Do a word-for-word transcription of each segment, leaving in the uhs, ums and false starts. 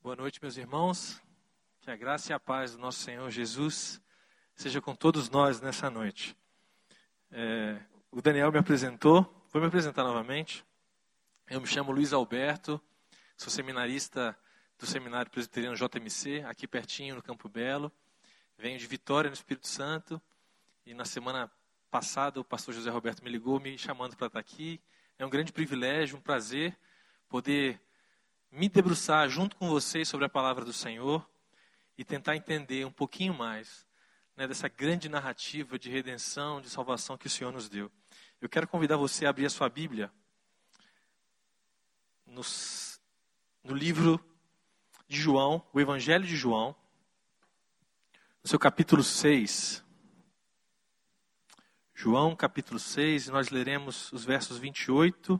Boa noite, meus irmãos. Que a graça e a paz do nosso Senhor Jesus seja com todos nós nessa noite. É, o Daniel me apresentou, vou me apresentar novamente. Eu me chamo Luiz Alberto, sou seminarista do Seminário Presbiteriano J M C, aqui pertinho no Campo Belo. Venho de Vitória, no Espírito Santo, e na semana passada o pastor José Roberto me ligou me chamando para estar aqui. É um grande privilégio, um prazer poder me debruçar junto com vocês sobre a palavra do Senhor e tentar entender um pouquinho mais, né, dessa grande narrativa de redenção, de salvação que o Senhor nos deu. Eu quero convidar você a abrir a sua Bíblia nos, no livro de João, o Evangelho de João, no seu capítulo seis. João, capítulo seis, e nós leremos os versos vinte e oito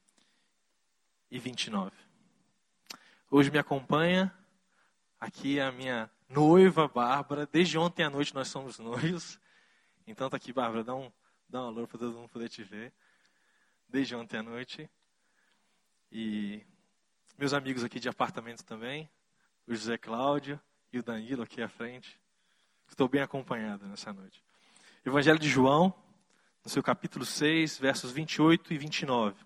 e vinte e nove. Hoje me acompanha aqui a minha noiva, Bárbara. Desde ontem à noite nós somos noivos. Então tá aqui, Bárbara, dá um, dá um alô para todo mundo poder te ver. Desde ontem à noite. E meus amigos aqui de apartamento também, o José Cláudio e o Danilo aqui à frente. Estou bem acompanhado nessa noite. Evangelho de João, no seu capítulo seis, versos vinte e oito e vinte e nove.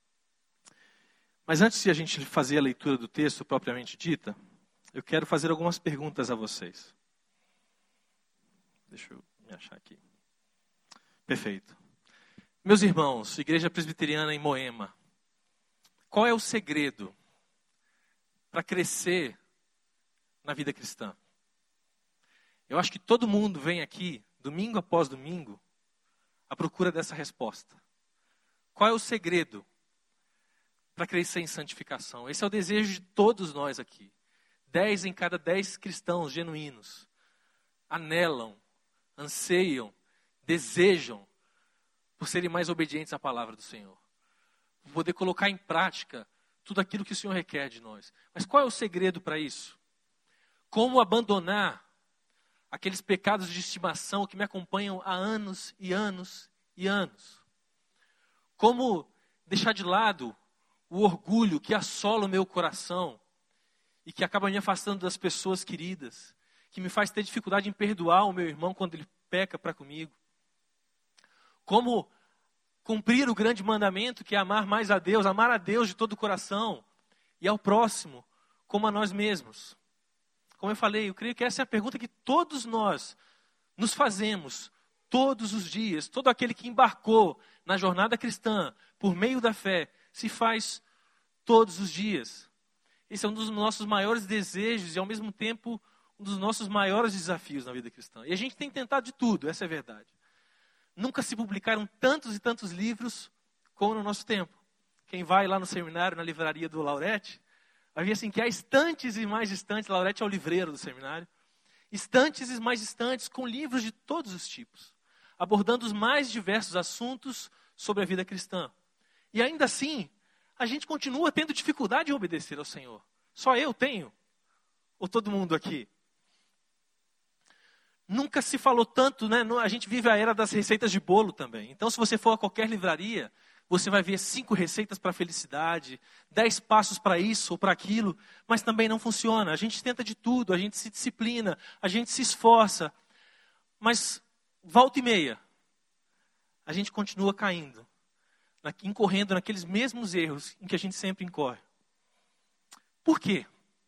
Mas antes de a gente fazer a leitura do texto propriamente dita, eu quero fazer algumas perguntas a vocês. Deixa eu me achar aqui. Perfeito. Meus irmãos, Igreja Presbiteriana em Moema, qual é o segredo para crescer na vida cristã? Eu acho que todo mundo vem aqui, domingo após domingo, à procura dessa resposta. Qual é o segredo para crescer em santificação? Esse é o desejo de todos nós aqui. Dez em cada dez cristãos genuínos anelam, anseiam, desejam por serem mais obedientes à palavra do Senhor. Por poder colocar em prática tudo aquilo que o Senhor requer de nós. Mas qual é o segredo para isso? Como abandonar aqueles pecados de estimação que me acompanham há anos e anos e anos? Como deixar de lado o orgulho que assola o meu coração e que acaba me afastando das pessoas queridas, que me faz ter dificuldade em perdoar o meu irmão quando ele peca para comigo? Como cumprir o grande mandamento que é amar mais a Deus, amar a Deus de todo o coração e ao próximo como a nós mesmos? Como eu falei, eu creio que essa é a pergunta que todos nós nos fazemos todos os dias. Todo aquele que embarcou na jornada cristã por meio da fé se faz todos os dias. Esse é um dos nossos maiores desejos e, ao mesmo tempo, um dos nossos maiores desafios na vida cristã. E a gente tem tentado de tudo, essa é a verdade. Nunca se publicaram tantos e tantos livros como no nosso tempo. Quem vai lá no seminário, na livraria do Laurete, vai ver assim que há estantes e mais estantes. Laurete é o livreiro do seminário. Estantes e mais estantes com livros de todos os tipos, abordando os mais diversos assuntos sobre a vida cristã. E ainda assim, a gente continua tendo dificuldade em obedecer ao Senhor. Só eu tenho? Ou todo mundo aqui? Nunca se falou tanto, né? A gente vive a era das receitas de bolo também. Então, se você for a qualquer livraria, você vai ver cinco receitas para a felicidade, dez passos para isso ou para aquilo, mas também não funciona. A gente tenta de tudo, a gente se disciplina, a gente se esforça, mas volta e meia, a gente continua caindo, incorrendo naqueles mesmos erros em que a gente sempre incorre. Por quê?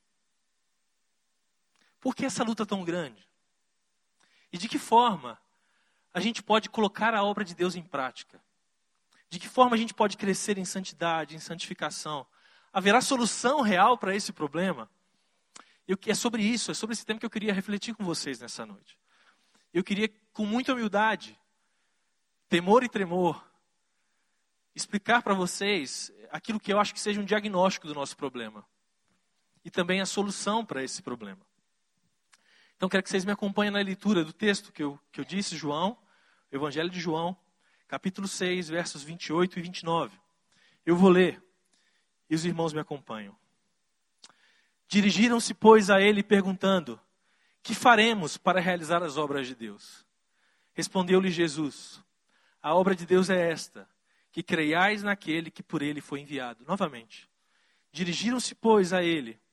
Por que essa luta tão grande? E de que forma a gente pode colocar a obra de Deus em prática? De que forma a gente pode crescer em santidade, em santificação? Haverá solução real para esse problema? Eu, é sobre isso, é sobre esse tema que eu queria refletir com vocês nessa noite. Eu queria, com muita humildade, temor e tremor, explicar para vocês aquilo que eu acho que seja um diagnóstico do nosso problema. E também a solução para esse problema. Então, quero que vocês me acompanhem na leitura do texto que eu, que eu disse, João, Evangelho de João, capítulo seis, versos vinte e oito e vinte e nove. Eu vou ler e os irmãos me acompanham. Dirigiram-se, pois, a ele perguntando: que faremos para realizar as obras de Deus? Respondeu-lhe Jesus: a obra de Deus é esta, que creiais naquele que por ele foi enviado. Novamente. Dirigiram-se, pois, a ele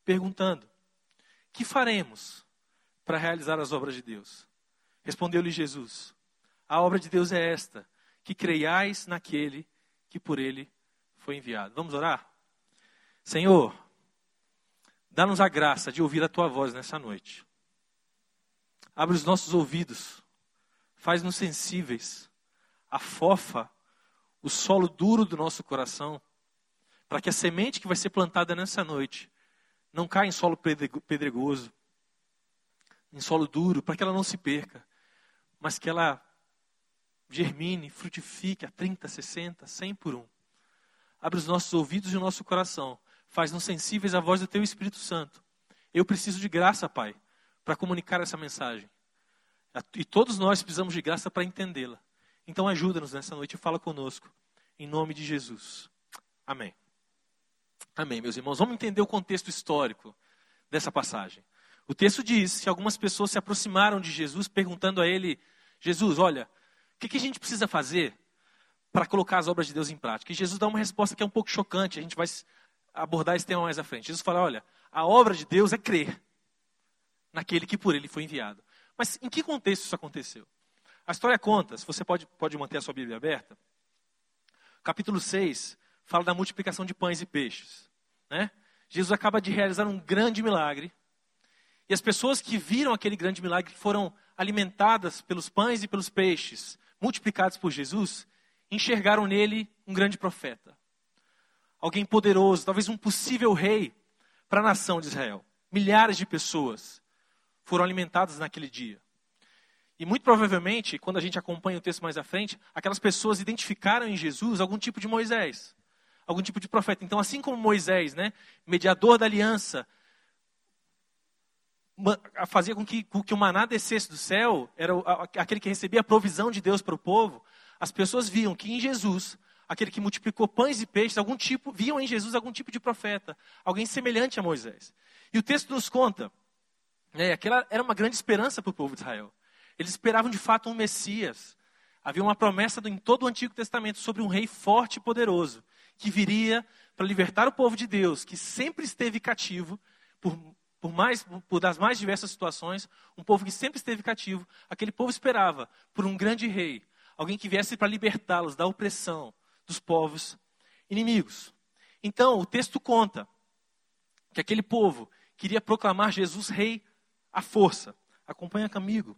perguntando: que faremos para realizar as obras de Deus? Respondeu-lhe Jesus: a obra de Deus é esta, que creiais naquele que por ele foi enviado. Vamos orar? Senhor, dá-nos a graça de ouvir a tua voz nessa noite. Abre os nossos ouvidos, faz-nos sensíveis, afofa o solo duro do nosso coração, para que a semente que vai ser plantada nessa noite não caia em solo pedregoso, em solo duro, para que ela não se perca, mas que ela germine, frutifique a trinta, sessenta, cem por um. Abre os nossos ouvidos e o nosso coração, faz-nos sensíveis à voz do teu Espírito Santo. Eu preciso de graça, Pai, para comunicar essa mensagem. E todos nós precisamos de graça para entendê-la. Então ajuda-nos nessa noite e fala conosco, em nome de Jesus. Amém. Amém, meus irmãos. Vamos entender o contexto histórico dessa passagem. O texto diz que algumas pessoas se aproximaram de Jesus perguntando a ele: Jesus, olha, o que, que a gente precisa fazer para colocar as obras de Deus em prática? E Jesus dá uma resposta que é um pouco chocante, a gente vai abordar esse tema mais à frente. Jesus fala: olha, a obra de Deus é crer naquele que por ele foi enviado. Mas em que contexto isso aconteceu? A história conta, se você pode, pode manter a sua Bíblia aberta, capítulo seis fala da multiplicação de pães e peixes. Né? Jesus acaba de realizar um grande milagre, e as pessoas que viram aquele grande milagre, que foram alimentadas pelos pães e pelos peixes, multiplicados por Jesus, enxergaram nele um grande profeta. Alguém poderoso, talvez um possível rei para a nação de Israel. Milhares de pessoas foram alimentadas naquele dia. E muito provavelmente, quando a gente acompanha o texto mais à frente, aquelas pessoas identificaram em Jesus algum tipo de Moisés, algum tipo de profeta. Então, assim como Moisés, né, mediador da aliança, fazia com que, com que o maná descesse do céu, era aquele que recebia a provisão de Deus para o povo, as pessoas viam que em Jesus, aquele que multiplicou pães e peixes, algum tipo, viam em Jesus algum tipo de profeta, alguém semelhante a Moisés. E o texto nos conta, né, aquela era uma grande esperança para o povo de Israel. Eles esperavam de fato um Messias. Havia uma promessa em todo o Antigo Testamento sobre um rei forte e poderoso, que viria para libertar o povo de Deus, que sempre esteve cativo, por, por, mais, por das mais diversas situações, um povo que sempre esteve cativo. Aquele povo esperava por um grande rei, alguém que viesse para libertá-los da opressão dos povos inimigos. Então, o texto conta que aquele povo queria proclamar Jesus rei à força. Acompanha comigo.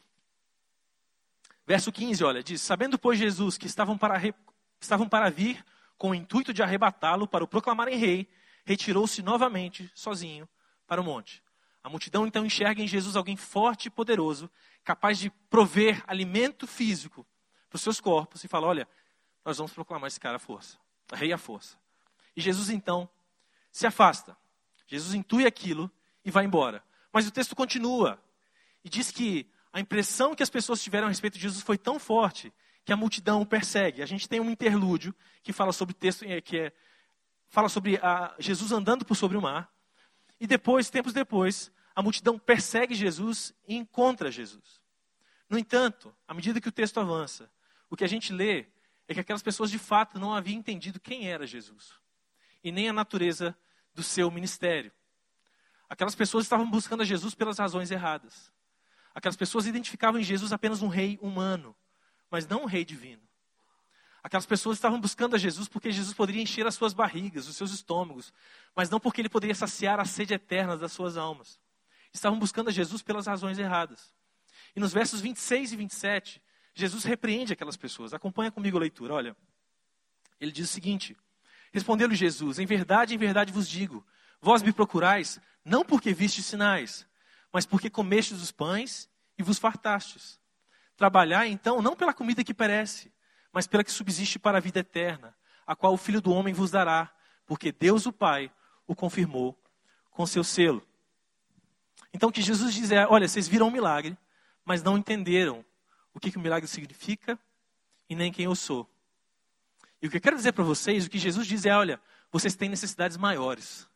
Verso quinze, olha, diz: sabendo, pois, Jesus que estavam para, re... estavam para vir com o intuito de arrebatá-lo para o proclamarem rei, retirou-se novamente, sozinho, para o monte. A multidão então enxerga em Jesus alguém forte e poderoso, capaz de prover alimento físico para os seus corpos, e fala: olha, nós vamos proclamar esse cara à força, rei à força. E Jesus então se afasta. Jesus intui aquilo e vai embora. Mas o texto continua e diz que a impressão que as pessoas tiveram a respeito de Jesus foi tão forte que a multidão o persegue. A gente tem um interlúdio que fala sobre texto que é fala sobre a, Jesus andando por sobre o mar. E depois, tempos depois, a multidão persegue Jesus e encontra Jesus. No entanto, à medida que o texto avança, o que a gente lê é que aquelas pessoas de fato não haviam entendido quem era Jesus e nem a natureza do seu ministério. Aquelas pessoas estavam buscando a Jesus pelas razões erradas. Aquelas pessoas identificavam em Jesus apenas um rei humano, mas não um rei divino. Aquelas pessoas estavam buscando a Jesus porque Jesus poderia encher as suas barrigas, os seus estômagos, mas não porque ele poderia saciar a sede eterna das suas almas. Estavam buscando a Jesus pelas razões erradas. E nos versos vinte e seis e vinte e sete, Jesus repreende aquelas pessoas. Acompanha comigo a leitura, olha. Ele diz o seguinte: respondeu-lhe Jesus: em verdade, em verdade vos digo, vós me procurais, não porque vistes sinais, mas porque comestes os pães e vos fartastes. Trabalhai, então, não pela comida que perece, mas pela que subsiste para a vida eterna, a qual o Filho do Homem vos dará, porque Deus o Pai o confirmou com seu selo. Então o que Jesus diz é: olha, vocês viram um milagre, mas não entenderam o que, que o milagre significa e nem quem eu sou. E o que eu quero dizer para vocês, o que Jesus diz é: olha, vocês têm necessidades maiores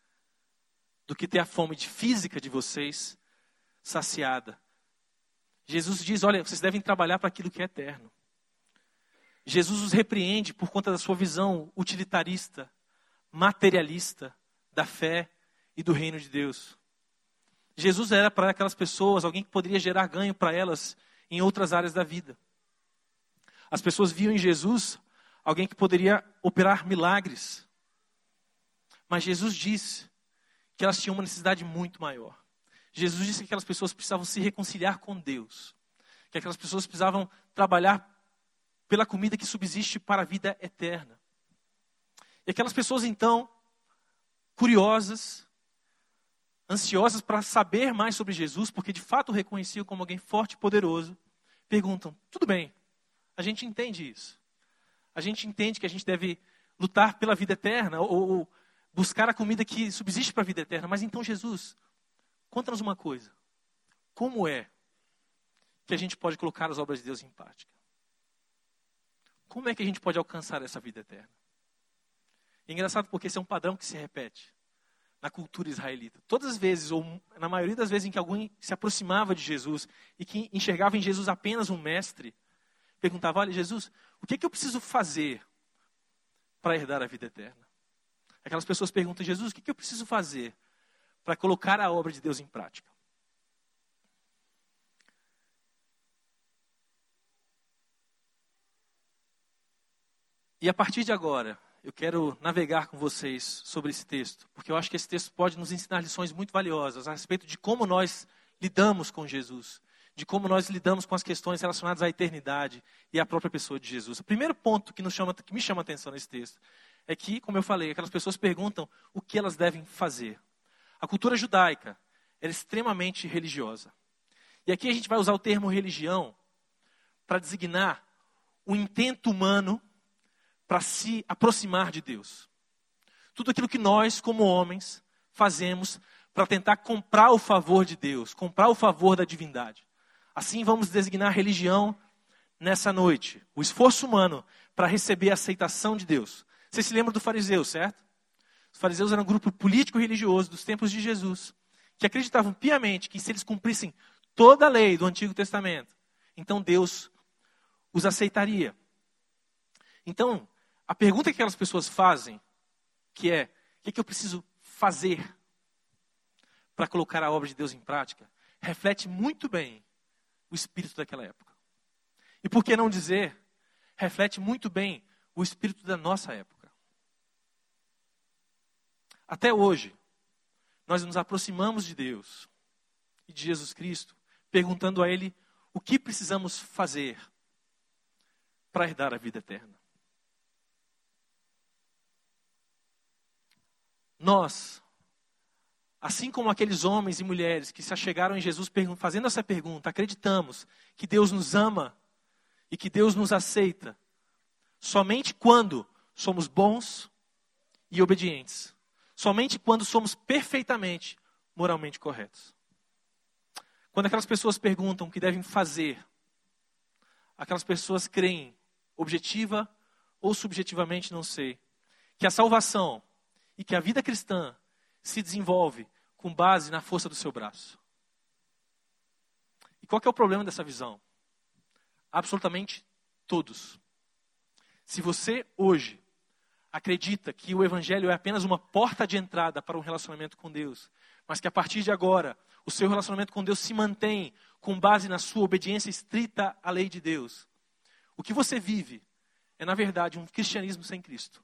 do que ter a fome de física de vocês saciada. Jesus diz: olha, vocês devem trabalhar para aquilo que é eterno. Jesus os repreende por conta da sua visão utilitarista, materialista da fé e e do reino de Deus. Jesus era para aquelas pessoas alguém que poderia gerar ganho para elas em outras áreas da vida. As pessoas viam em Jesus alguém que poderia operar milagres. Mas Jesus disse que elas tinham uma necessidade muito maior. Jesus disse que aquelas pessoas precisavam se reconciliar com Deus. Que aquelas pessoas precisavam trabalhar pela comida que subsiste para a vida eterna. E aquelas pessoas então, curiosas, ansiosas para saber mais sobre Jesus, porque de fato o reconheciam como alguém forte e poderoso, perguntam, tudo bem, a gente entende isso. A gente entende que a gente deve lutar pela vida eterna, ou, ou buscar a comida que subsiste para a vida eterna. Mas então, Jesus, conta-nos uma coisa. Como é que a gente pode colocar as obras de Deus em prática? Como é que a gente pode alcançar essa vida eterna? É engraçado porque esse é um padrão que se repete na cultura israelita. Todas as vezes, ou na maioria das vezes em que alguém se aproximava de Jesus e que enxergava em Jesus apenas um mestre, perguntava, olha Jesus, o que é que eu preciso fazer para herdar a vida eterna? Aquelas pessoas perguntam, Jesus, o que é que eu preciso fazer para colocar a obra de Deus em prática? E a partir de agora, eu quero navegar com vocês sobre esse texto, porque eu acho que esse texto pode nos ensinar lições muito valiosas a respeito de como nós lidamos com Jesus, de como nós lidamos com as questões relacionadas à eternidade e à própria pessoa de Jesus. O primeiro ponto que, nos chama, que me chama a atenção nesse texto é que, como eu falei, aquelas pessoas perguntam o que elas devem fazer. A cultura judaica era extremamente religiosa. E aqui a gente vai usar o termo religião para designar o intento humano para se aproximar de Deus. Tudo aquilo que nós, como homens, fazemos para tentar comprar o favor de Deus, comprar o favor da divindade. Assim vamos designar religião nessa noite. O esforço humano para receber a aceitação de Deus. Vocês se lembram do fariseu, certo? Os fariseus eram um grupo político e religioso dos tempos de Jesus, que acreditavam piamente que se eles cumprissem toda a lei do Antigo Testamento, então Deus os aceitaria. Então, a pergunta que aquelas pessoas fazem, que é, o que é que eu preciso fazer para colocar a obra de Deus em prática, reflete muito bem o espírito daquela época. E por que não dizer, reflete muito bem o espírito da nossa época. Até hoje, nós nos aproximamos de Deus e de Jesus Cristo, perguntando a Ele o que precisamos fazer para herdar a vida eterna. Nós, assim como aqueles homens e mulheres que se achegaram em Jesus fazendo essa pergunta, acreditamos que Deus nos ama e que Deus nos aceita somente quando somos bons e obedientes. Somente quando somos perfeitamente moralmente corretos. Quando aquelas pessoas perguntam o que devem fazer, aquelas pessoas creem, objetiva ou subjetivamente, não sei, que a salvação e que a vida cristã se desenvolve com base na força do seu braço. E qual que é o problema dessa visão? Absolutamente todos. Se você hoje acredita que o Evangelho é apenas uma porta de entrada para um relacionamento com Deus, mas que a partir de agora o seu relacionamento com Deus se mantém com base na sua obediência estrita à lei de Deus, o que você vive é, na verdade, um cristianismo sem Cristo.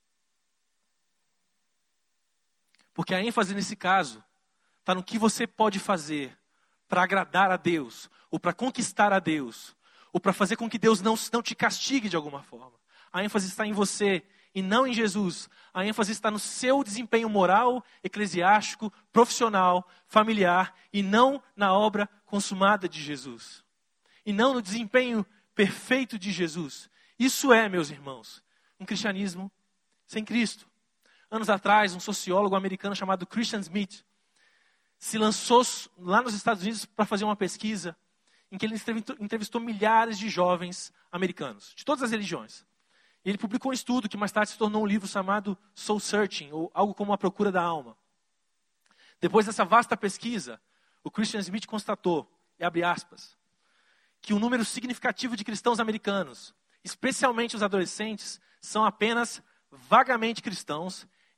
Porque a ênfase nesse caso está no que você pode fazer para agradar a Deus, ou para conquistar a Deus, ou para fazer com que Deus não, não te castigue de alguma forma. A ênfase está em você e não em Jesus. A ênfase está no seu desempenho moral, eclesiástico, profissional, familiar, e não na obra consumada de Jesus. E não no desempenho perfeito de Jesus. Isso é, meus irmãos, um cristianismo sem Cristo. Anos atrás, um sociólogo americano chamado Christian Smith se lançou lá nos Estados Unidos para fazer uma pesquisa em que ele entrevistou milhares de jovens americanos, de todas as religiões. E ele publicou um estudo que mais tarde se tornou um livro chamado Soul Searching, ou algo como A Procura da Alma. Depois dessa vasta pesquisa, o Christian Smith constatou, e abre aspas, que um número significativo de cristãos americanos, especialmente os adolescentes, são apenas vagamente cristãos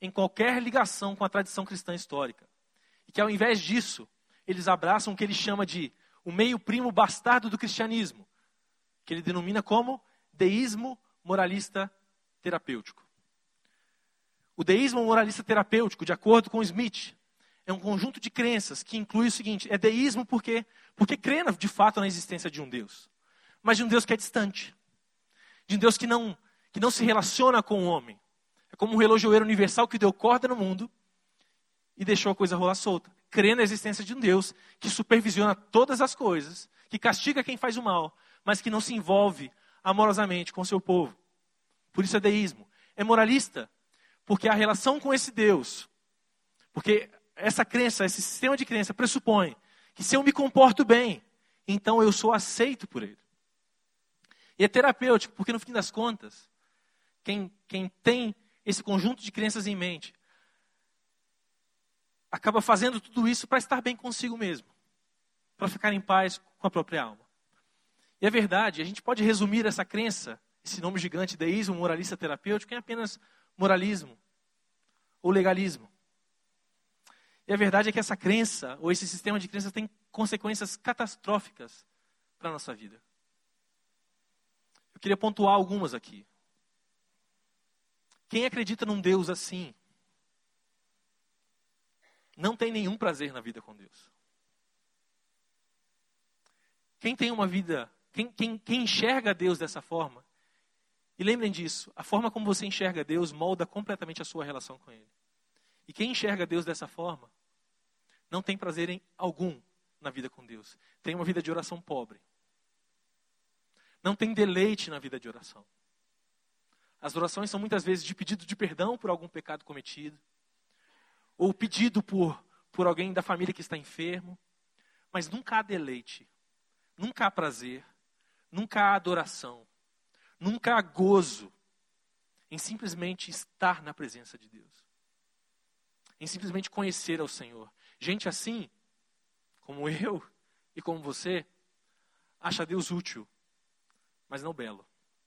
em qualquer ligação com a tradição cristã histórica. E que ao invés disso, eles abraçam o que ele chama de o meio primo bastardo do cristianismo, que ele denomina como deísmo moralista terapêutico. O deísmo moralista terapêutico, de acordo com Smith, é um conjunto de crenças que inclui o seguinte: é deísmo porque, porque crê de fato na existência de um Deus, mas de um Deus que é distante, de um Deus que não, que não se relaciona com o homem. É como um relojoeiro universal que deu corda no mundo e deixou a coisa rolar solta. Crê na existência de um Deus que supervisiona todas as coisas, que castiga quem faz o mal, mas que não se envolve amorosamente com o seu povo. Por isso é deísmo. É moralista, porque a relação com esse Deus, porque essa crença, esse sistema de crença pressupõe que se eu me comporto bem, então eu sou aceito por ele. E é terapêutico, porque no fim das contas, quem, quem tem esse conjunto de crenças em mente, acaba fazendo tudo isso para estar bem consigo mesmo, para ficar em paz com a própria alma. E é verdade, a gente pode resumir essa crença, esse nome gigante, deísmo moralista terapêutico, em apenas moralismo ou legalismo. E a verdade é que essa crença, ou esse sistema de crenças, tem consequências catastróficas para a nossa vida. Eu queria pontuar algumas aqui. Quem acredita num Deus assim, não tem nenhum prazer na vida com Deus. Quem tem uma vida, quem, quem, quem enxerga Deus dessa forma, e lembrem disso, a forma como você enxerga Deus molda completamente a sua relação com Ele. E quem enxerga Deus dessa forma, não tem prazer em algum na vida com Deus. Tem uma vida de oração pobre. Não tem deleite na vida de oração. As orações são muitas vezes de pedido de perdão por algum pecado cometido, ou pedido por, por alguém da família que está enfermo, mas nunca há deleite, nunca há prazer, nunca há adoração, nunca há gozo em simplesmente estar na presença de Deus, em simplesmente conhecer ao Senhor. Gente assim, como eu e como você, acha Deus útil, mas não belo.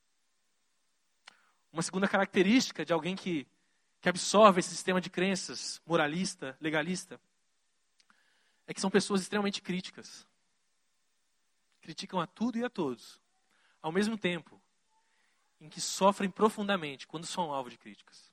Uma segunda característica de alguém que, que absorve esse sistema de crenças moralista, legalista, é que são pessoas extremamente críticas. Criticam a tudo e a todos, ao mesmo tempo em que sofrem profundamente quando são alvo de críticas.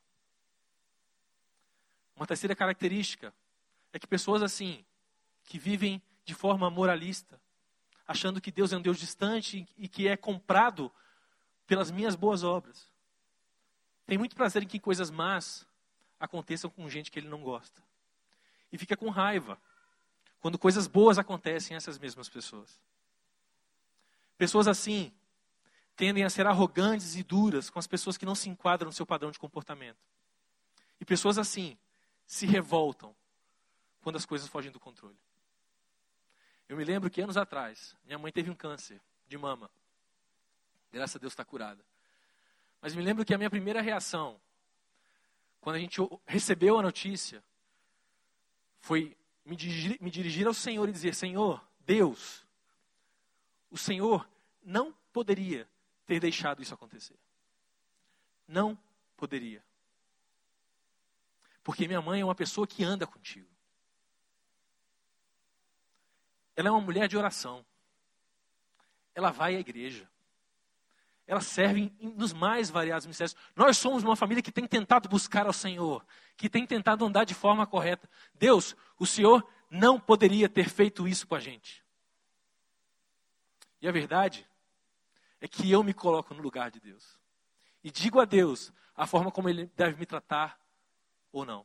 Uma terceira característica é que pessoas assim, que vivem de forma moralista, achando que Deus é um Deus distante e que é comprado pelas minhas boas obras, tem muito prazer em que coisas más aconteçam com gente que ele não gosta. E fica com raiva quando coisas boas acontecem a essas mesmas pessoas. Pessoas assim tendem a ser arrogantes e duras com as pessoas que não se enquadram no seu padrão de comportamento. E pessoas assim se revoltam quando as coisas fogem do controle. Eu me lembro que anos atrás, minha mãe teve um câncer de mama. Graças a Deus está curada. Mas me lembro que a minha primeira reação, quando a gente recebeu a notícia, foi me dirigir, me dirigir ao Senhor e dizer: Senhor, Deus, o Senhor não poderia ter deixado isso acontecer. Não poderia. Porque minha mãe é uma pessoa que anda contigo. Ela é uma mulher de oração. Ela vai à igreja. Ela serve em, nos mais variados ministérios. Nós somos uma família que tem tentado buscar ao Senhor, que tem tentado andar de forma correta. Deus, o Senhor não poderia ter feito isso com a gente. E a verdade é que eu me coloco no lugar de Deus. E digo a Deus a forma como Ele deve me tratar ou não.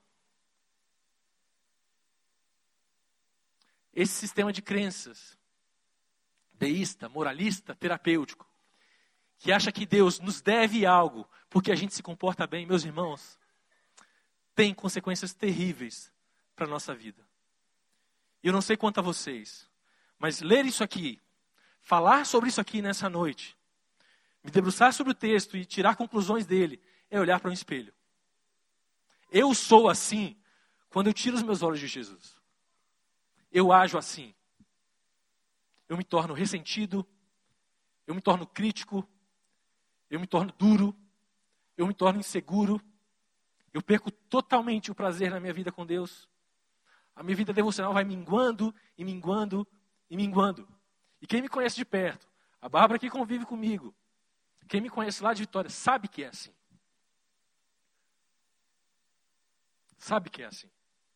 Esse sistema de crenças, deísta, moralista, terapêutico, que acha que Deus nos deve algo porque a gente se comporta bem, meus irmãos, tem consequências terríveis para a nossa vida. Eu não sei quanto a vocês, mas ler isso aqui, falar sobre isso aqui nessa noite, me debruçar sobre o texto e tirar conclusões dele, é olhar para um espelho. Eu sou assim quando eu tiro os meus olhos de Jesus. Eu ajo assim. Eu me torno ressentido, eu me torno crítico, eu me torno duro, eu me torno inseguro, Eu perco totalmente o prazer na minha vida com Deus. A minha vida devocional vai minguando e minguando e minguando. E quem me conhece de perto, a Bárbara que convive comigo, quem me conhece lá de Vitória, sabe que é assim. Sabe que é assim.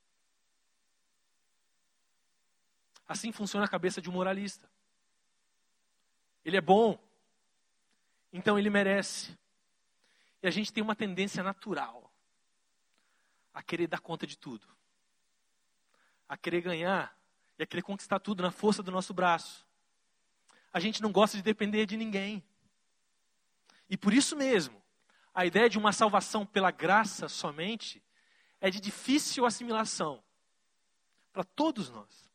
Assim funciona a cabeça de um moralista. Ele é bom, então ele merece. E a gente tem uma tendência natural a querer dar conta de tudo. A querer ganhar e a querer conquistar tudo na força do nosso braço. A gente não gosta de depender de ninguém. E por isso mesmo, a ideia de uma salvação pela graça somente é de difícil assimilação para todos nós.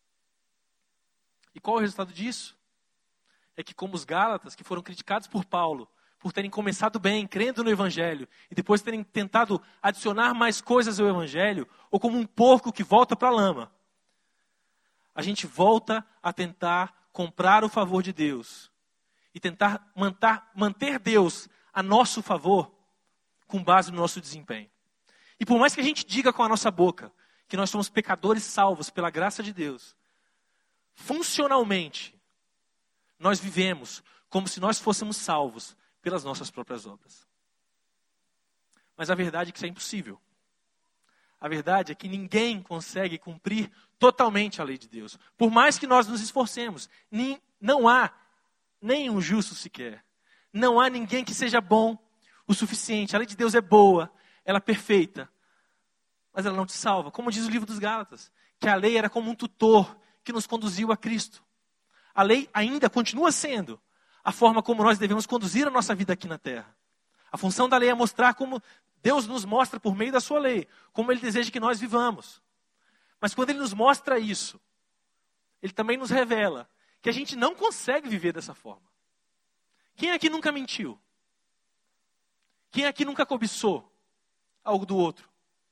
E qual é o resultado disso? É que como os Gálatas, que foram criticados por Paulo, por terem começado bem, crendo no Evangelho, e depois terem tentado adicionar mais coisas ao Evangelho, ou como um porco que volta para a lama, a gente volta a tentar comprar o favor de Deus e tentar manter, manter Deus a nosso favor com base no nosso desempenho. E por mais que a gente diga com a nossa boca que nós somos pecadores salvos pela graça de Deus, funcionalmente, nós vivemos como se nós fôssemos salvos pelas nossas próprias obras. Mas a verdade é que isso é impossível. A verdade é que ninguém consegue cumprir totalmente a lei de Deus. Por mais que nós nos esforcemos, nem, não há nenhum justo sequer. Não há ninguém que seja bom o suficiente. A lei de Deus é boa, ela é perfeita, mas ela não te salva. Como diz o livro dos Gálatas, que a lei era como um tutor que nos conduziu a Cristo. A lei ainda continua sendo a forma como nós devemos conduzir a nossa vida aqui na terra. A função da lei é mostrar como Deus nos mostra por meio da sua lei, como Ele deseja que nós vivamos. Mas quando Ele nos mostra isso, Ele também nos revela que a gente não consegue viver dessa forma. Quem aqui nunca mentiu? Quem aqui nunca cobiçou algo do outro?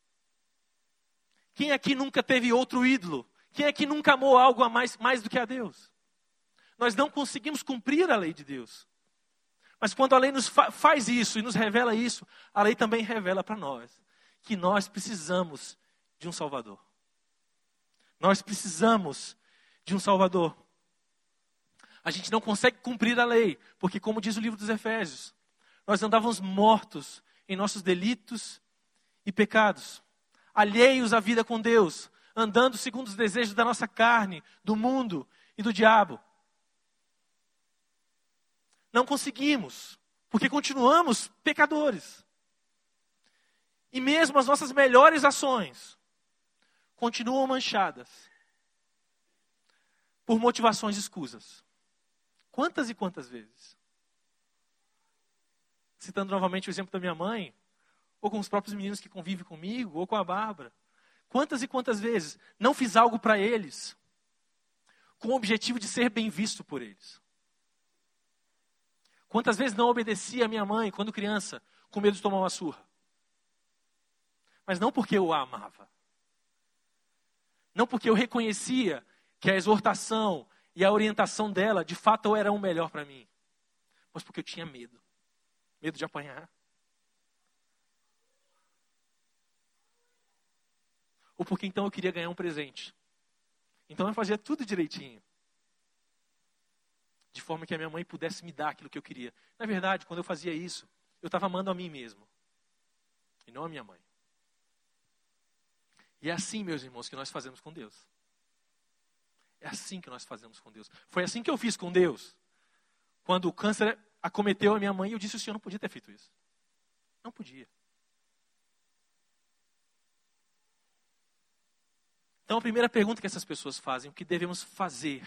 Quem aqui nunca teve outro ídolo? Quem aqui nunca amou algo a mais, mais do que a Deus? Nós não conseguimos cumprir a lei de Deus. Mas quando a lei nos fa- faz isso e nos revela isso, a lei também revela para nós que nós precisamos de um Salvador. Nós precisamos de um Salvador. A gente não consegue cumprir a lei, porque como diz o livro dos Efésios, nós andávamos mortos em nossos delitos e pecados, alheios à vida com Deus, andando segundo os desejos da nossa carne, do mundo e do diabo. Não conseguimos, porque continuamos pecadores. E mesmo as nossas melhores ações continuam manchadas por motivações escusas. Quantas e quantas vezes? Citando novamente o exemplo da minha mãe, ou com os próprios meninos que convivem comigo, ou com a Bárbara. Quantas e quantas vezes não fiz algo para eles com o objetivo de ser bem visto por eles? Quantas vezes não obedeci a minha mãe quando criança, com medo de tomar uma surra? Mas não porque eu a amava. Não porque eu reconhecia que a exortação e a orientação dela, de fato, eram o melhor para mim. Mas porque eu tinha medo. Medo de apanhar. Ou porque então eu queria ganhar um presente. Então eu fazia tudo direitinho. De forma que a minha mãe pudesse me dar aquilo que eu queria. Na verdade, quando eu fazia isso, eu estava amando a mim mesmo. E não a minha mãe. E é assim, meus irmãos, que nós fazemos com Deus. É assim que nós fazemos com Deus. Foi assim que eu fiz com Deus. Quando o câncer acometeu a minha mãe, eu disse, o Senhor não podia ter feito isso. Não podia. Então a primeira pergunta que essas pessoas fazem, o que devemos fazer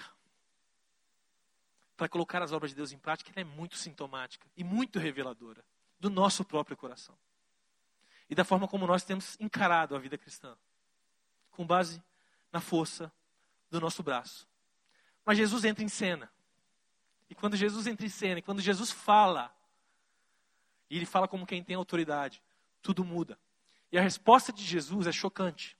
para colocar as obras de Deus em prática, ela é muito sintomática e muito reveladora do nosso próprio coração. E da forma como nós temos encarado a vida cristã. Com base na força do nosso braço. Mas Jesus entra em cena. E quando Jesus entra em cena, e quando Jesus fala, e ele fala como quem tem autoridade, tudo muda. E a resposta de Jesus é chocante.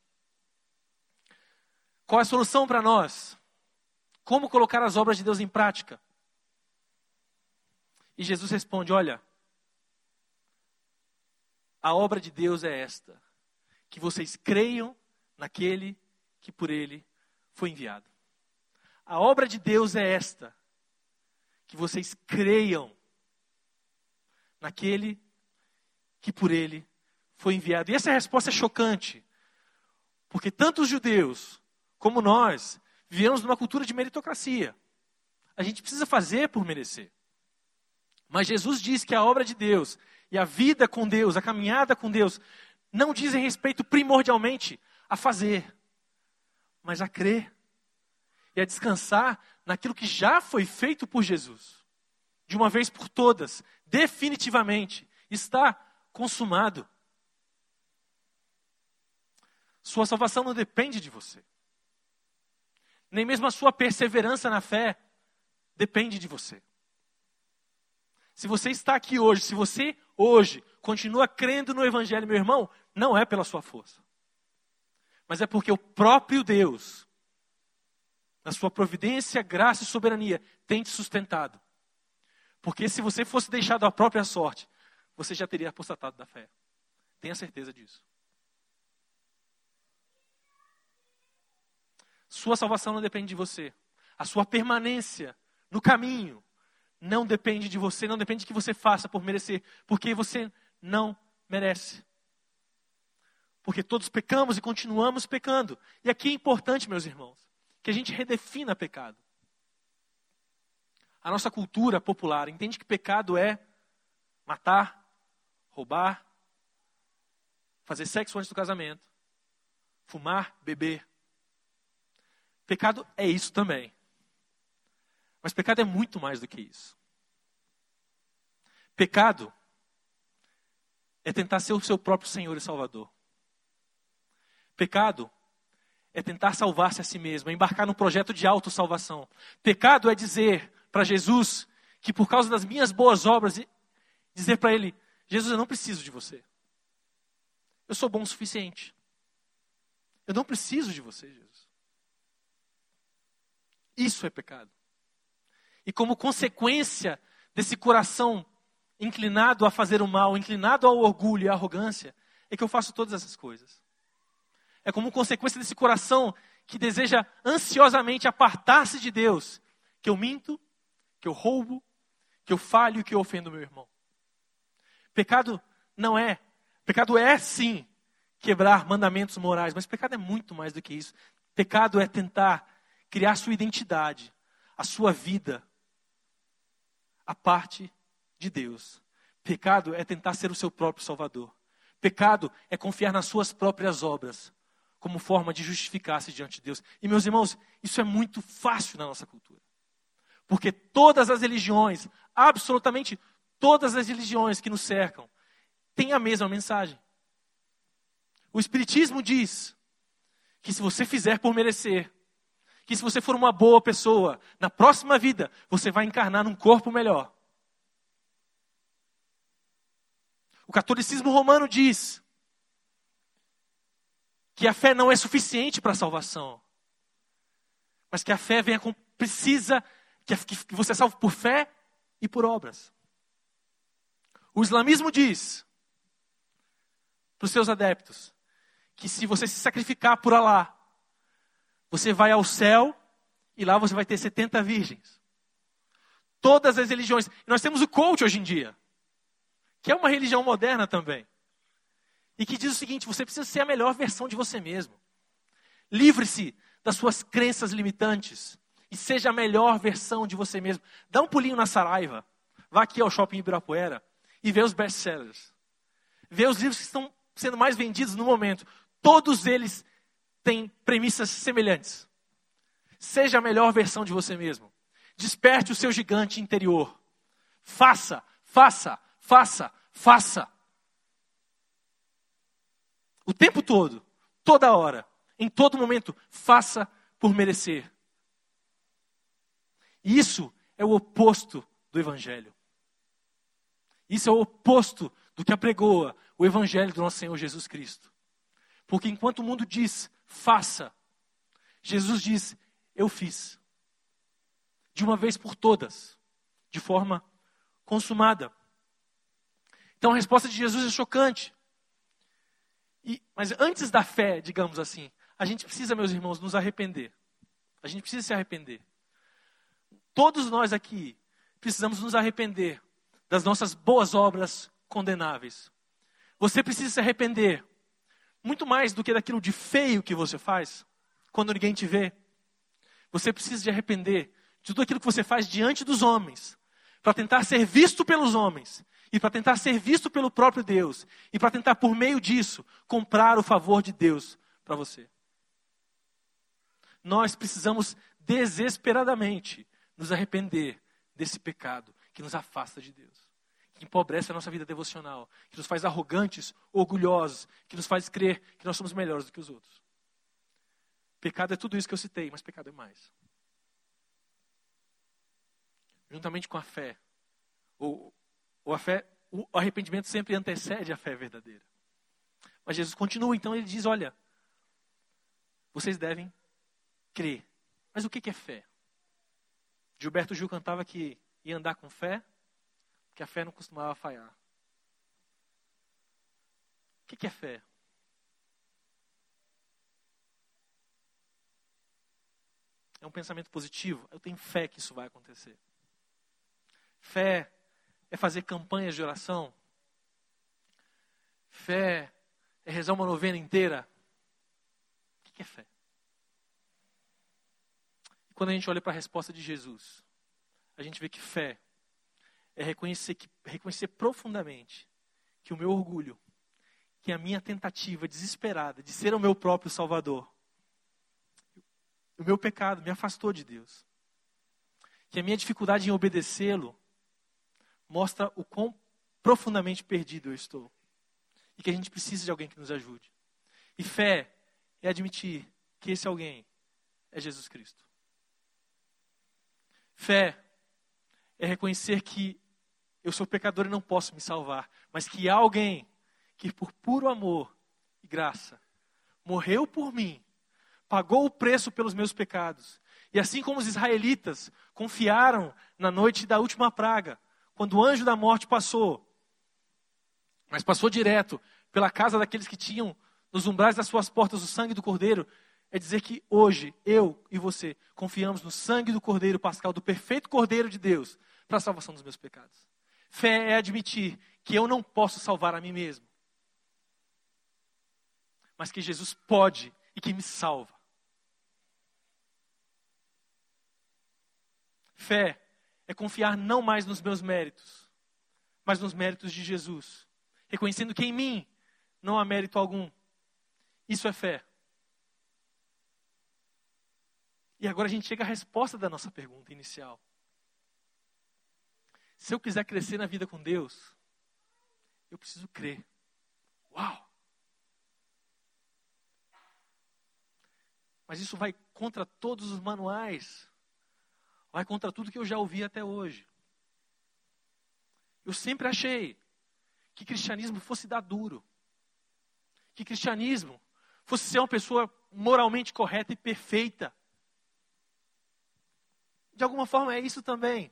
Qual é a solução para nós? Como colocar as obras de Deus em prática? E Jesus responde, olha, A obra de Deus é esta, que vocês creiam naquele que por ele foi enviado. A obra de Deus é esta, que vocês creiam naquele que por ele foi enviado. E essa resposta é chocante, porque tanto os judeus como nós vivemos numa cultura de meritocracia. A gente precisa fazer por merecer. Mas Jesus diz que a obra de Deus e a vida com Deus, a caminhada com Deus, não dizem respeito primordialmente a fazer, mas a crer e a descansar naquilo que já foi feito por Jesus. De uma vez por todas, definitivamente, está consumado. Sua salvação não depende de você. Nem mesmo a sua perseverança na fé depende de você. Se você está aqui hoje, se você hoje continua crendo no Evangelho, meu irmão, não é pela sua força. Mas é porque o próprio Deus, na sua providência, graça e soberania, tem te sustentado. Porque se você fosse deixado à própria sorte, você já teria apostatado da fé. Tenha certeza disso. Sua salvação não depende de você. A sua permanência no caminho não depende de você, não depende do que você faça por merecer, porque você não merece. Porque todos pecamos e continuamos pecando. E aqui é importante, meus irmãos, que a gente redefina pecado. A nossa cultura popular entende que pecado é matar, roubar, fazer sexo antes do casamento, fumar, beber. Pecado é isso também. Mas pecado é muito mais do que isso. Pecado é tentar ser o seu próprio Senhor e Salvador. Pecado é tentar salvar-se a si mesmo, é embarcar num projeto de autossalvação. Pecado é dizer para Jesus que por causa das minhas boas obras, dizer para ele, Jesus, eu não preciso de você. Eu sou bom o suficiente. Eu não preciso de você, Jesus. Isso é pecado. E como consequência desse coração inclinado a fazer o mal, inclinado ao orgulho e à arrogância, é que eu faço todas essas coisas. É como consequência desse coração que deseja ansiosamente apartar-se de Deus, que eu minto, que eu roubo, que eu falho, que eu ofendo meu irmão. Pecado não é, pecado é sim quebrar mandamentos morais, mas pecado é muito mais do que isso. Pecado é tentar criar sua identidade, a sua vida, a parte de Deus. Pecado é tentar ser o seu próprio Salvador. Pecado é confiar nas suas próprias obras, como forma de justificar-se diante de Deus. E meus irmãos, isso é muito fácil na nossa cultura. Porque todas as religiões, absolutamente todas as religiões que nos cercam, têm a mesma mensagem. O Espiritismo diz que se você fizer por merecer, que se você for uma boa pessoa, na próxima vida, você vai encarnar num corpo melhor. O catolicismo romano diz que a fé não é suficiente para a salvação, mas que a fé venha com, precisa, que, que você é salvo por fé e por obras. O islamismo diz para os seus adeptos que se você se sacrificar por Alá, você vai ao céu e lá você vai ter setenta virgens. Todas as religiões. Nós temos o coach hoje em dia, que é uma religião moderna também. E que diz o seguinte, você precisa ser a melhor versão de você mesmo. Livre-se das suas crenças limitantes e seja a melhor versão de você mesmo. Dá um pulinho na Saraiva, vá aqui ao Shopping Ibirapuera e vê os best-sellers. Vê os livros que estão sendo mais vendidos no momento. Todos eles têm premissas semelhantes. Seja a melhor versão de você mesmo. Desperte o seu gigante interior. Faça, faça, faça, faça. O tempo todo, toda hora, em todo momento, faça por merecer. Isso é o oposto do Evangelho. Isso é o oposto do que apregoa o Evangelho do nosso Senhor Jesus Cristo. Porque enquanto o mundo diz, faça, Jesus diz, eu fiz. De uma vez por todas, de forma consumada. Então a resposta de Jesus é chocante. E, mas antes da fé, digamos assim, a gente precisa, meus irmãos, nos arrepender. A gente precisa se arrepender. Todos nós aqui precisamos nos arrepender das nossas boas obras condenáveis. Você precisa se arrepender muito mais do que daquilo de feio que você faz, quando ninguém te vê. Você precisa se arrepender de tudo aquilo que você faz diante dos homens, para tentar ser visto pelos homens, e para tentar ser visto pelo próprio Deus, e para tentar, por meio disso, comprar o favor de Deus para você. Nós precisamos desesperadamente nos arrepender desse pecado que nos afasta de Deus, que empobrece a nossa vida devocional, que nos faz arrogantes, orgulhosos, que nos faz crer que nós somos melhores do que os outros. Pecado é tudo isso que eu citei, mas pecado é mais. Juntamente com a fé, ou, ou a fé, o arrependimento sempre antecede a fé verdadeira. Mas Jesus continua, então ele diz, olha, vocês devem crer. Mas o que é fé? Gilberto Gil cantava que ia andar com fé, porque a fé não costumava falhar. O que é fé? É um pensamento positivo. Eu tenho fé que isso vai acontecer. Fé é fazer campanhas de oração. Fé é rezar uma novena inteira. O que é fé? E quando a gente olha para a resposta de Jesus, a gente vê que fé é reconhecer, que, reconhecer profundamente que o meu orgulho, que a minha tentativa desesperada de ser o meu próprio Salvador, o meu pecado me afastou de Deus. Que a minha dificuldade em obedecê-lo mostra o quão profundamente perdido eu estou. E que a gente precisa de alguém que nos ajude. E fé é admitir que esse alguém é Jesus Cristo. Fé é reconhecer que eu sou pecador e não posso me salvar, mas que há alguém que por puro amor e graça morreu por mim, pagou o preço pelos meus pecados. E assim como os israelitas confiaram na noite da última praga, quando o anjo da morte passou, mas passou direto pela casa daqueles que tinham nos umbrais das suas portas o sangue do Cordeiro, é dizer que hoje, eu e você, confiamos no sangue do Cordeiro Pascal, do perfeito Cordeiro de Deus, para a salvação dos meus pecados. Fé é admitir que eu não posso salvar a mim mesmo, mas que Jesus pode e que me salva. Fé é confiar não mais nos meus méritos, mas nos méritos de Jesus, reconhecendo que em mim não há mérito algum. Isso é fé. E agora a gente chega à resposta da nossa pergunta inicial. Se eu quiser crescer na vida com Deus, eu preciso crer. Uau! Mas isso vai contra todos os manuais. Vai contra tudo que eu já ouvi até hoje. Eu sempre achei que cristianismo fosse dar duro. Que cristianismo fosse ser uma pessoa moralmente correta e perfeita. De alguma forma é isso também.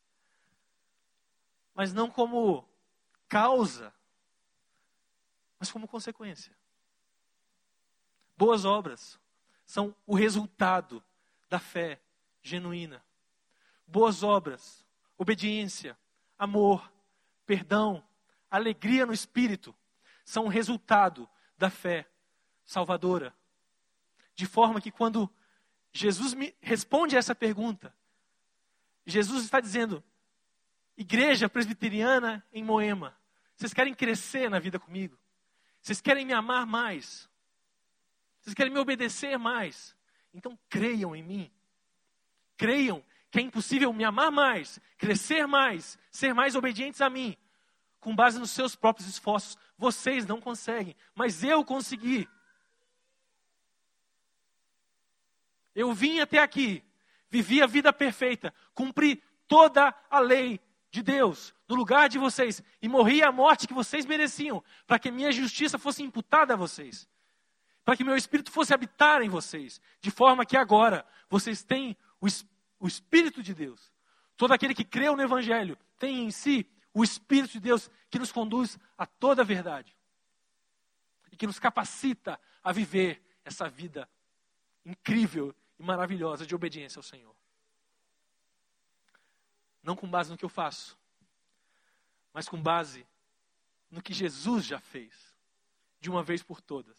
Mas não como causa, mas como consequência. Boas obras são o resultado da fé genuína. Boas obras, obediência, amor, perdão, alegria no espírito, são o resultado da fé salvadora. De forma que quando Jesus me responde essa pergunta, Jesus está dizendo, igreja presbiteriana em Moema, vocês querem crescer na vida comigo? Vocês querem me amar mais? Vocês querem me obedecer mais? Então creiam em mim. Creiam que é impossível me amar mais, crescer mais, ser mais obedientes a mim, com base nos seus próprios esforços. Vocês não conseguem, mas eu consegui. Eu vim até aqui, vivi a vida perfeita, cumpri toda a lei de Deus no lugar de vocês e morri a morte que vocês mereciam, para que minha justiça fosse imputada a vocês, para que meu Espírito fosse habitar em vocês, de forma que agora vocês têm o Espírito O Espírito de Deus. Todo aquele que creu no Evangelho tem em si o Espírito de Deus que nos conduz a toda a verdade. E e que nos capacita a viver essa vida incrível e maravilhosa de obediência ao Senhor. Não com base no que eu faço, mas com base no que Jesus já fez, de uma vez por todas.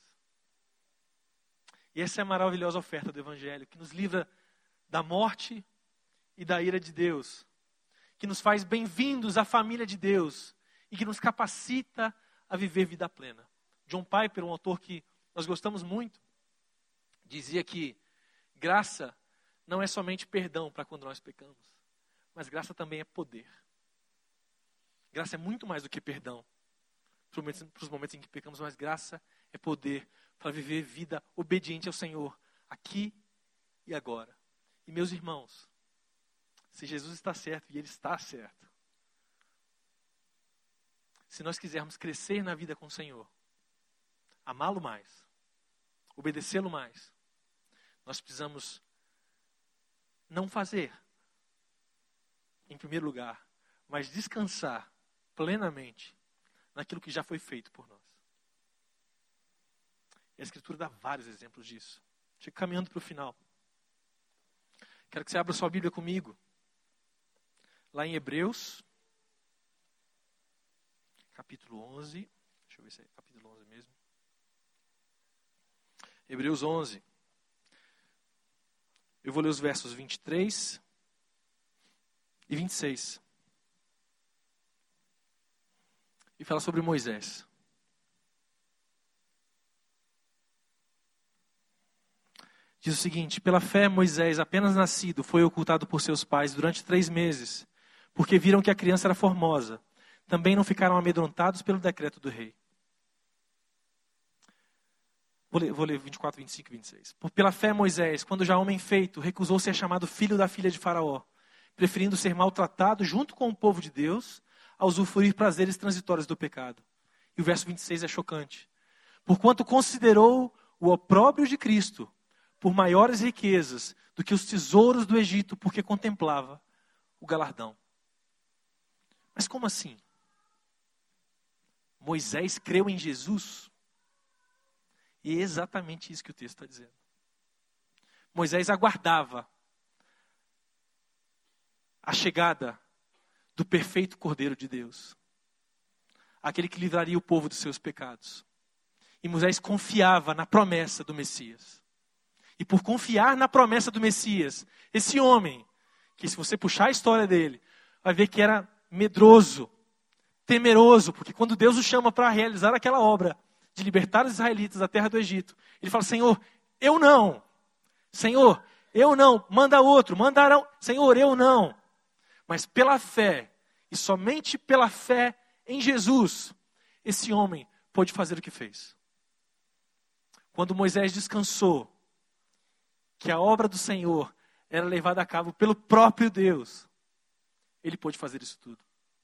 E essa é a maravilhosa oferta do Evangelho, que nos livra da morte e da ira de Deus, que nos faz bem-vindos à família de Deus e que nos capacita a viver vida plena. John Piper, um autor que nós gostamos muito, dizia que graça não é somente perdão para quando nós pecamos, mas graça também é poder. Graça é muito mais do que perdão para os momentos em que pecamos, mas graça é poder para viver vida obediente ao Senhor, aqui e agora. E meus irmãos, se Jesus está certo, e Ele está certo, se nós quisermos crescer na vida com o Senhor, amá-lo mais, obedecê-lo mais, nós precisamos não fazer, em primeiro lugar, mas descansar plenamente naquilo que já foi feito por nós. E a Escritura dá vários exemplos disso. Chego caminhando para o final. Quero que você abra sua Bíblia comigo. Lá em Hebreus, capítulo onze. Deixa eu ver se é capítulo onze mesmo. Hebreus onze. Eu vou ler os versos vinte e três e vinte e seis. E fala sobre Moisés. Diz o seguinte: pela fé, Moisés, apenas nascido, foi ocultado por seus pais durante três meses, porque viram que a criança era formosa. Também não ficaram amedrontados pelo decreto do rei. Vou ler, vou ler vinte e quatro, vinte e cinco e vinte e seis. Por, pela fé, Moisés, quando já homem feito, recusou ser chamado filho da filha de Faraó, preferindo ser maltratado junto com o povo de Deus, a usufruir prazeres transitórios do pecado. E o verso vinte e seis é chocante. Porquanto considerou o opróbrio de Cristo por maiores riquezas do que os tesouros do Egito, porque contemplava o galardão. Mas como assim? Moisés creu em Jesus? E é exatamente isso que o texto está dizendo. Moisés aguardava a chegada do perfeito Cordeiro de Deus, aquele que livraria o povo dos seus pecados. E Moisés confiava na promessa do Messias. E por confiar na promessa do Messias, esse homem, que se você puxar a história dele, vai ver que era medroso, temeroso, porque quando Deus o chama para realizar aquela obra de libertar os israelitas da terra do Egito, ele fala: Senhor, eu não. Senhor, eu não. Manda outro, mandarão. Senhor, eu não. Mas pela fé, e somente pela fé em Jesus, esse homem pôde fazer o que fez. Quando Moisés descansou, que a obra do Senhor era levada a cabo pelo próprio Deus, ele pôde fazer isso tudo.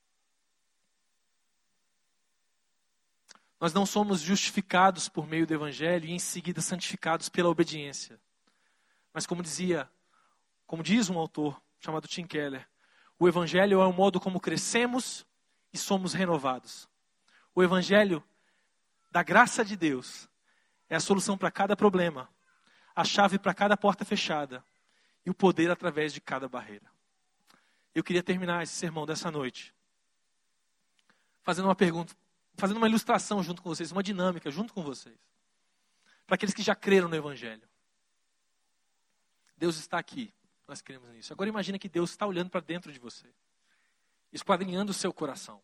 Nós não somos justificados por meio do Evangelho e em seguida santificados pela obediência. Mas como dizia, como diz um autor chamado Tim Keller, o Evangelho é o modo como crescemos e somos renovados. O Evangelho da graça de Deus é a solução para cada problema, a chave para cada porta fechada e o poder através de cada barreira. Eu queria terminar esse sermão dessa noite fazendo uma pergunta, fazendo uma ilustração junto com vocês, uma dinâmica junto com vocês, para aqueles que já creram no Evangelho. Deus está aqui. Nós cremos nisso. Agora imagina que Deus está olhando para dentro de você, esquadrinhando o seu coração.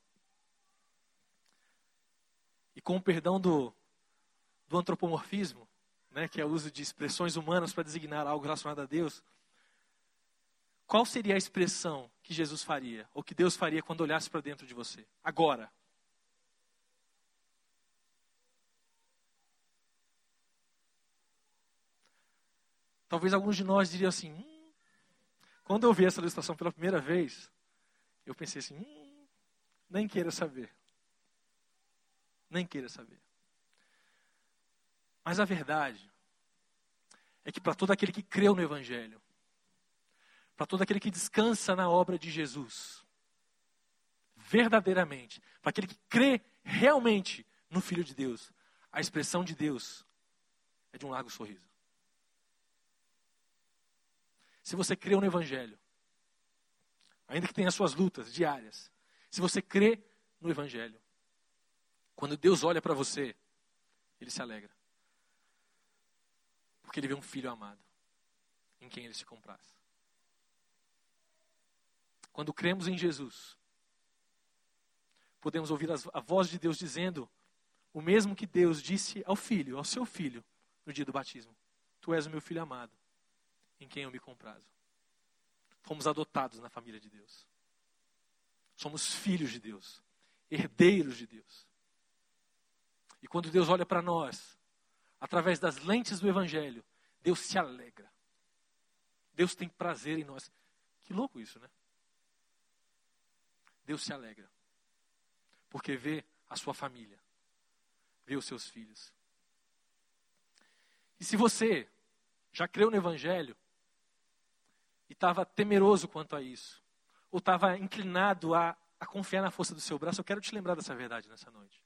E com o perdão do, do antropomorfismo, né, que é o uso de expressões humanas para designar algo relacionado a Deus, qual seria a expressão que Jesus faria, ou que Deus faria quando olhasse para dentro de você? Agora. Talvez alguns de nós diriam assim, hum, quando eu vi essa ilustração pela primeira vez, eu pensei assim, hum, nem queira saber. Nem queira saber. Mas a verdade é que para todo aquele que creu no Evangelho, para todo aquele que descansa na obra de Jesus, verdadeiramente, para aquele que crê realmente no Filho de Deus, a expressão de Deus é de um largo sorriso. Se você crê no Evangelho, ainda que tenha suas lutas diárias, se você crê no Evangelho, quando Deus olha para você, Ele se alegra. Porque Ele vê um filho amado, em quem Ele se compraz. Quando cremos em Jesus, podemos ouvir a voz de Deus dizendo o mesmo que Deus disse ao filho, ao seu filho, no dia do batismo. Tu és o meu filho amado, em quem eu me comprazo. Fomos adotados na família de Deus. Somos filhos de Deus, herdeiros de Deus. E quando Deus olha para nós, através das lentes do Evangelho, Deus se alegra. Deus tem prazer em nós. Que louco isso, né? Deus se alegra. Porque vê a sua família, vê os seus filhos. E se você já creu no Evangelho e estava temeroso quanto a isso, ou estava inclinado a, a confiar na força do seu braço, eu quero te lembrar dessa verdade nessa noite.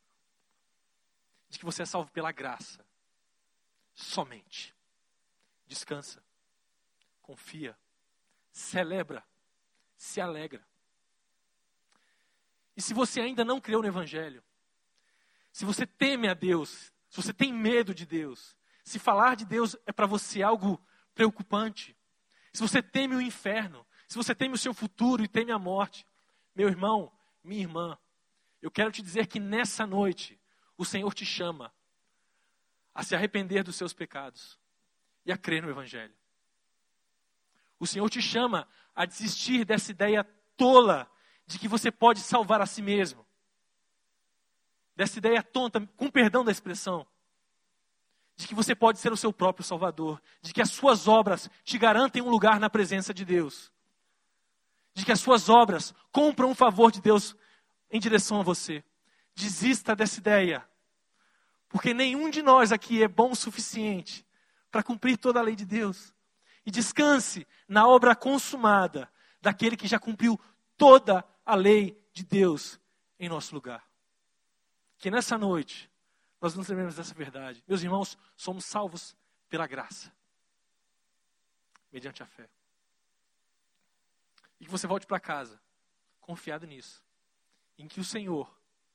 De que você é salvo pela graça. Somente. Descansa. Confia. Celebra. Se alegra. E se você ainda não creu no Evangelho, se você teme a Deus, se você tem medo de Deus, se falar de Deus é para você algo preocupante, se você teme o inferno, se você teme o seu futuro e teme a morte, meu irmão, minha irmã, eu quero te dizer que nessa noite, o Senhor te chama a se arrepender dos seus pecados e a crer no Evangelho. O Senhor te chama a desistir dessa ideia tola de que você pode salvar a si mesmo. Dessa ideia tonta, com perdão da expressão, de que você pode ser o seu próprio salvador, de que as suas obras te garantem um lugar na presença de Deus, de que as suas obras compram um favor de Deus em direção a você. Desista dessa ideia, porque nenhum de nós aqui é bom o suficiente para cumprir toda a lei de Deus. E descanse na obra consumada daquele que já cumpriu toda a lei de Deus em nosso lugar. Que nessa noite nós nos lembremos dessa verdade. Meus irmãos, somos salvos pela graça, mediante a fé. E que você volte para casa, confiado nisso, em que o Senhor,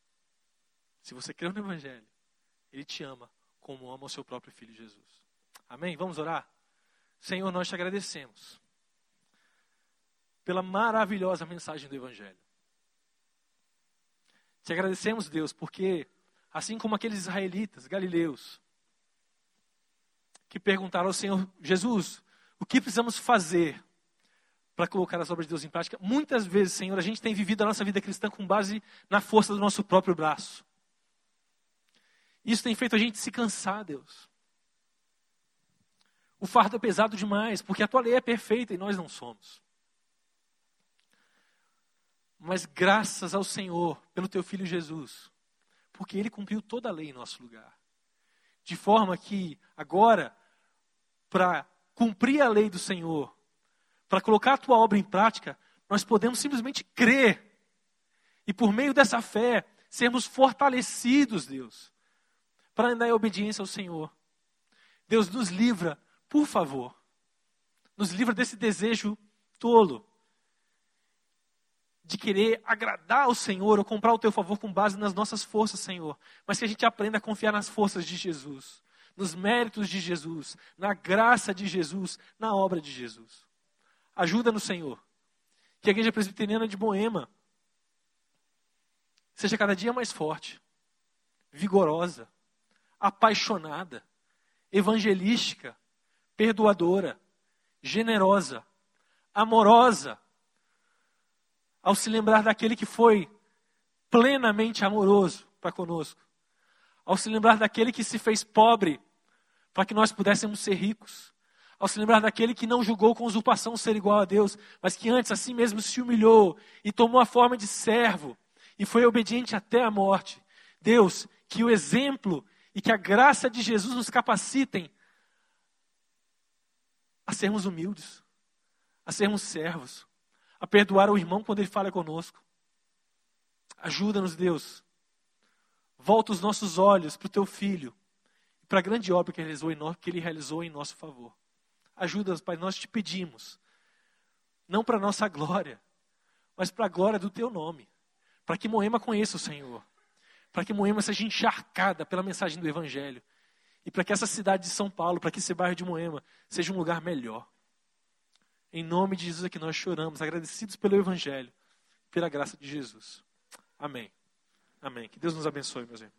se você crê no Evangelho, Ele te ama como ama o seu próprio Filho Jesus. Amém? Vamos orar? Senhor, nós te agradecemos pela maravilhosa mensagem do Evangelho. Te agradecemos, Deus, porque assim como aqueles israelitas, galileus, que perguntaram ao Senhor, Jesus, o que precisamos fazer para colocar as obras de Deus em prática? Muitas vezes, Senhor, a gente tem vivido a nossa vida cristã com base na força do nosso próprio braço. Isso tem feito a gente se cansar, Deus. O fardo é pesado demais, porque a tua lei é perfeita e nós não somos. Mas graças ao Senhor, pelo teu Filho Jesus, porque Ele cumpriu toda a lei em nosso lugar. De forma que agora, para cumprir a lei do Senhor, para colocar a tua obra em prática, nós podemos simplesmente crer. E por meio dessa fé, sermos fortalecidos, Deus, para andar em obediência ao Senhor. Deus, nos livra, por favor. Nos livra desse desejo tolo de querer agradar ao Senhor ou comprar o teu favor com base nas nossas forças, Senhor. Mas que a gente aprenda a confiar nas forças de Jesus, nos méritos de Jesus, na graça de Jesus, na obra de Jesus. Ajuda-nos, Senhor. Que a Igreja Presbiteriana de Moema seja cada dia mais forte, vigorosa, apaixonada, evangelística, perdoadora, generosa, amorosa, ao se lembrar daquele que foi plenamente amoroso para conosco, ao se lembrar daquele que se fez pobre para que nós pudéssemos ser ricos, ao se lembrar daquele que não julgou com usurpação ser igual a Deus, mas que antes assim mesmo se humilhou e tomou a forma de servo e foi obediente até a morte. Deus, que o exemplo e que a graça de Jesus nos capacitem a sermos humildes, a sermos servos, a perdoar o irmão quando ele fala conosco. Ajuda-nos, Deus. Volta os nossos olhos para o teu Filho, para a grande obra que ele, realizou em nós, que ele realizou em nosso favor. Ajuda-nos, Pai, nós te pedimos, não para a nossa glória, mas para a glória do teu nome, para que Moema conheça o Senhor, para que Moema seja encharcada pela mensagem do Evangelho, e para que essa cidade de São Paulo, para que esse bairro de Moema seja um lugar melhor. Em nome de Jesus é que nós choramos, agradecidos pelo Evangelho, pela graça de Jesus. Amém. Amém. Que Deus nos abençoe, meus irmãos.